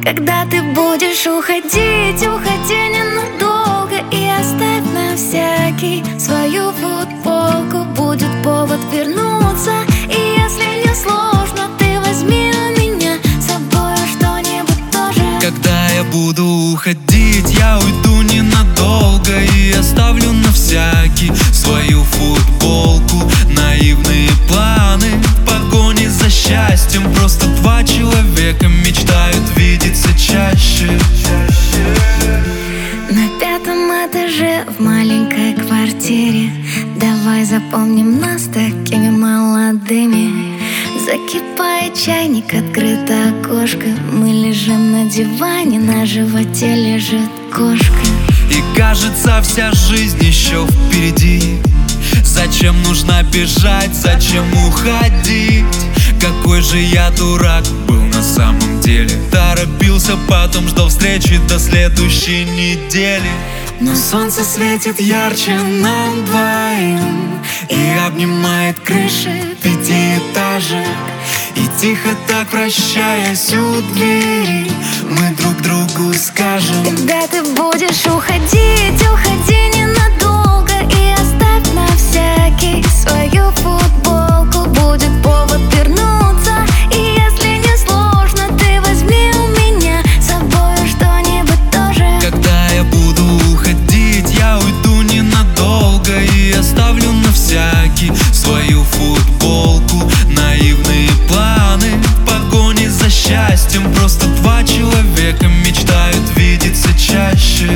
Когда ты будешь уходить, уходи ненадолго и оставь на всякий свою футболку. Будет повод вернуться, и если не сложно, ты возьми у меня с собой что-нибудь тоже. Когда я буду уходить, я уйду ненадолго и оставлю на всякий свою футболку. Наивные планы в погоне за счастьем. Просто два человека мечтают видеться чаще. На 5-м этаже в маленькой квартире давай запомним нас такими молодыми. Закипает чайник, открыто окошко. Мы лежим на диване, на животе лежит кошка. И кажется, вся жизнь еще впереди. Зачем нужно бежать, зачем уходить? Какой же я дурак был на самом деле. Торопился, потом ждал встречи до следующей недели. Но солнце светит ярче нам двоим и обнимает крыши 5-этажек. И тихо так прощаясь у двери, мы друг другу скажем: когда ты будешь уходить, уходи ненадолго и оставь на всякий свою футболку. Будет повод вернуться, и если не сложно, ты возьми у меня с собой что-нибудь тоже. Когда я буду уходить, я уйду ненадолго и оставлю на всякий свою футболку. Наивные планы в погоне за счастьем. Просто два человека мечтают видеться чаще.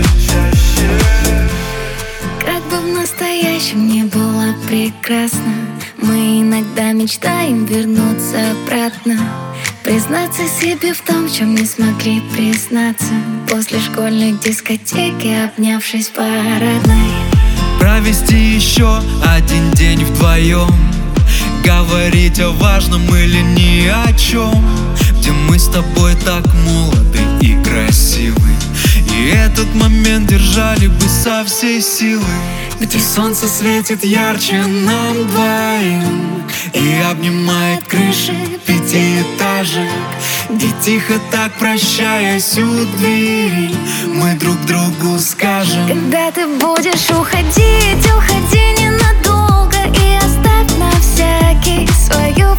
Как бы в настоящем не было прекрасно, мы иногда мечтаем вернуться обратно. Признаться себе в том, в чем не смогли признаться после школьной дискотеки, обнявшись в парадной. Провести еще один день вдвоем, говорить о важном или ни о чем, где мы с тобой так молоды и красивы, и этот момент держали бы со всей силы. Где солнце светит ярче нам двоим и обнимает крыши 5-этажек. Где тихо так прощаясь у двери, мы друг другу скажем: когда ты будешь уходить, уходи ненадолго и оставь на всякий свою